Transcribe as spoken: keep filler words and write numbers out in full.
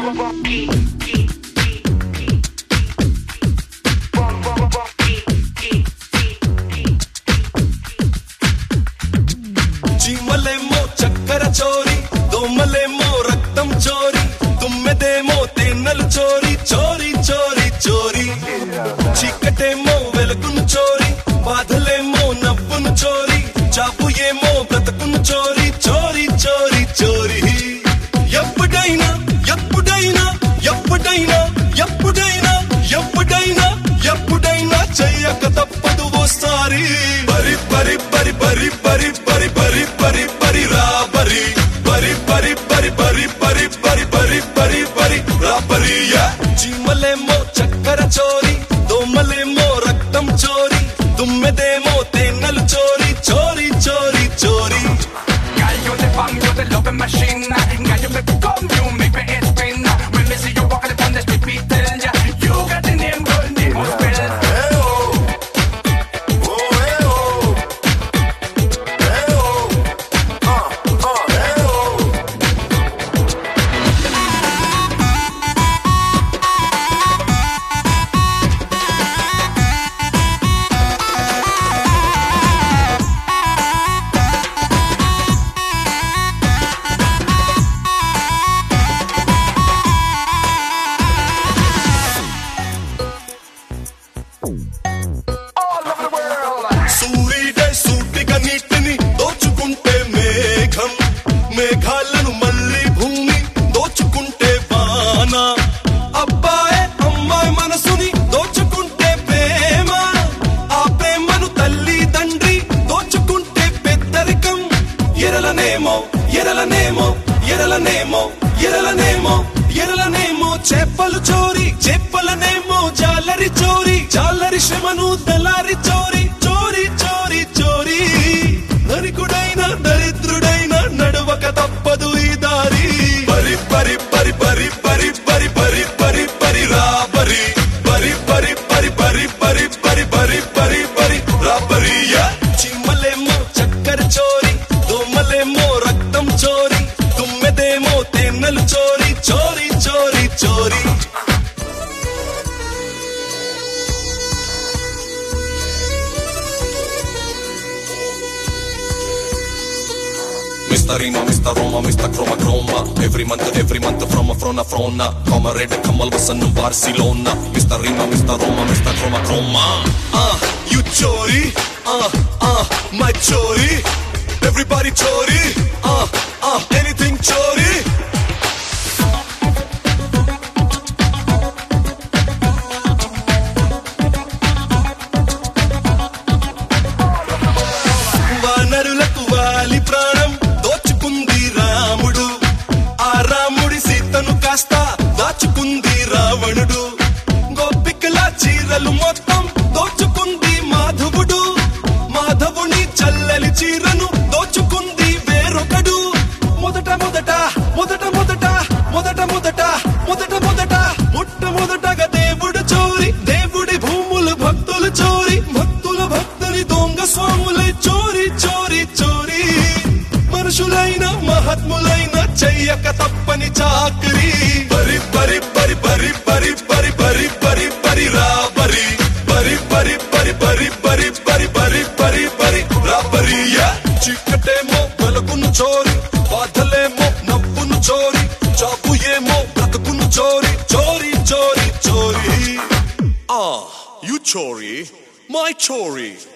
చీమలేమో చక్కెర చోరీ, దోమలేమో రక్తం చోరీ, తుమ్మెదేమో తేనెలు చోరీ, చోరీ చోరీ చోరీ. చీకటేమో వెలుగును చోరీ, బాధలేమో నవ్వును చోరీ, చాపు ఏమో బ్రతుకును చోరీ, చోరీ చోరీ చోరీ. ఎప్పుడైనా ఎప్పుడైనా ఎప్పుడైనా ఎప్పుడైనా ఎప్పుడైనా ఎప్పుడైనా చెయ్యక తప్పదు ఓసారి. బరి బరి బరి బరి బరి బరి బరి బరి బరి రా బరి బరి బరి బరి బరి బరి బరి బరి బరి బరి రా బరి. చీమలేమో చక్కెర చోరీ, దోమలేమో రక్తం చోరీ, తుమ్మెదేమో తేనెలు చోరీ, చోరీ చోరీ చోరీ. Gallo de pan, yo de love machine. Gallo me come, you make me head spin. When me see you walking upon the street, me tell ya, you got the name, girl, name must spell. Hey oh, oh hey oh, hey oh, uh uh hey oh. సూర్యుడే సూటిగా నీటిని దోచుకుంటే మేఘం, మేఘాలను మళ్ళీ భూమి దోచుకుంటే వాన. అబ్బాయి అమ్మాయి మనసుని దోచుకుంటే ప్రేమ, ఆ ప్రేమను తల్లి తండ్రి దోచుకుంటే పెద్దరికం. ఎరలనేమో ఎరలనేమో ఎరలనేమో ఎరలనేమో ఎరలనేమో చేపలు చోరీ, చేపలనేమో జాలరి చోరీ, జాలరి శ్రమను తెల్లారి చోరీ, చోరీ చోరీ చోరీ. ధనికుడైన దరిద్రుడైన నడువక తప్పదు ఈ దారి. బరి బరి బరి బరి బరి బరి బరి బరి బరి రా బరి బరి బరి బరి బరి బరి బరి బరి బరి బరి రా బరి. చీమలేమో చక్కెర చోరీ, దోమలేమో రక్తం చోరీ, తుమ్మెదేమో తేనెలు చోరీ, చోరీ చోరీ చోరీ. Mister Rima, Mister Roma, Mister Chroma Chroma. Every month, every month from a frona frona. Come a red, come al wasan Barcelona. Mister Rima, Mister Roma, Mister Chroma Chroma. Ah, you chori, ah, ah, my chori. Everybody chori, ah, ah, anything chori. వానరులకు వాలి ప్రాణం దోచుకుంది రాముడు, ఆ రాముడి సీతను కాస్త దాచుకుంది రావణుడు. గోపికల చీరలు మొత్తం దోచుకుంది మాధవుడు, మాధవుని చల్లలి చీరను దోచుకుంది వేరొకడు. మొదట మొదట మొదట మొదట మొదట మొదట మొదట మొదట మొట్టమొదటగా దేవుడు చోరీ, దేవుడి భూములు భక్తులు చోరీ, భక్తుల భక్తుని దొంగ స్వాములై చోరీ చోరీ చోరీ. మనుషులైన మహాత్ములైన చెయ్యక తప్పని చాకరీ. బరి బరి బరి బరి బరి బరి బరి బరి బరి రా బరి బరి బరి బరి బరి బరి బరి బరి బరి బరి రా బరి. చీకటేమో వెలుగును చోరీ, బాధలేమో నవ్వును చోరీ, చాపు ఏమో బ్రతుకును చోరీ, చోరీ చోరీ చోరీ. Ah, you chori, my chori.